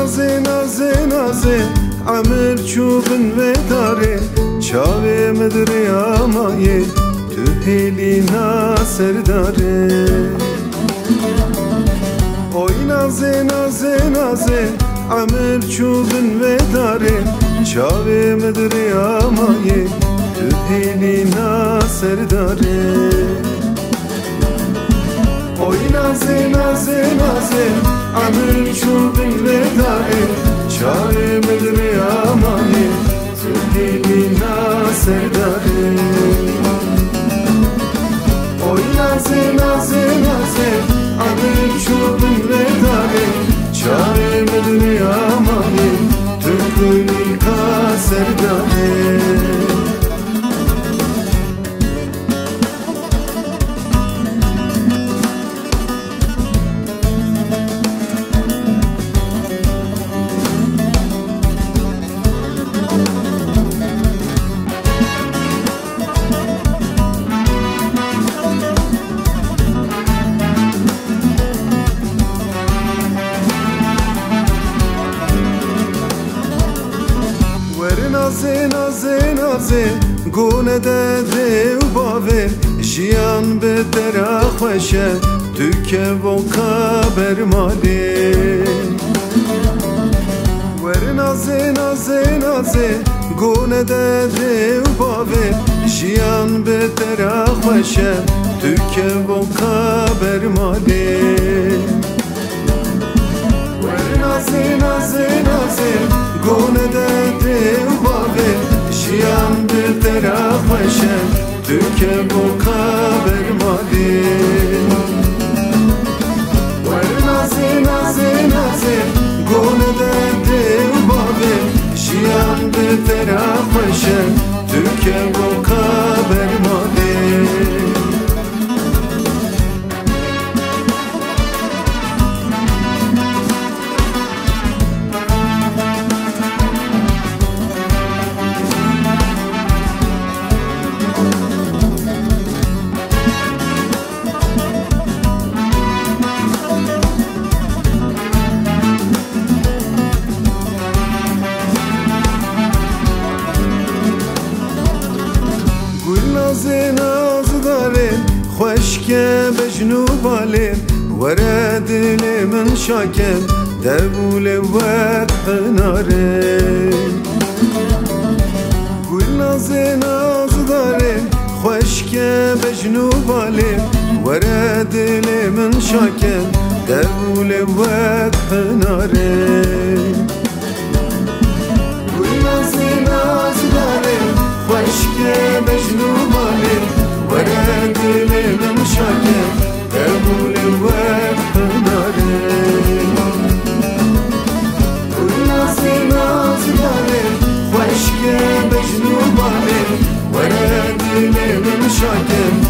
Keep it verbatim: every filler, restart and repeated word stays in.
نازه نازه نازه عمر چوبن و داره چاوه مدری آمایه تو هیلی ناصر داره اوی نازه نازه نازه عمر چوبن و داره چاوه مدری آمایه تو هیلی ناصر داره اوی نازه نازه نازه عمر چوبن و داره چاوه مدری آمایه تو هیلی ناصر داره اوی نازه نازه نازه عمر چوبن و داره چاوه مدری آمایه تو هیلی ناصر داره نازه نازه نازه گونه ده و باور جیان به درا خوشه تو که وکا برمالی ور نازه نازه نازه گونه ده و باور جیان به درا خوشه تو که وکا برمالی ور نازه نازه نازه گونه ده جیان به درا خوشه تو که بوکا برمالی ور نازه نازه نازه گونه ده و باوه جیان به درا خوشه تو که بوکا برمالی نازه ناز داره خوشکه بجنو باله وره دل من شاکم دبول وقت ناره گل نازه ناز داره خوشکه بجنو باله وره دل من شاکم دبول وقت ناره گل نازه ناز داره خوشکه بجنو باله ورا دل من شاکه قبول وقت ناره گل نازه ناز داره خوشکه بجنو باله ورا دل من شاکه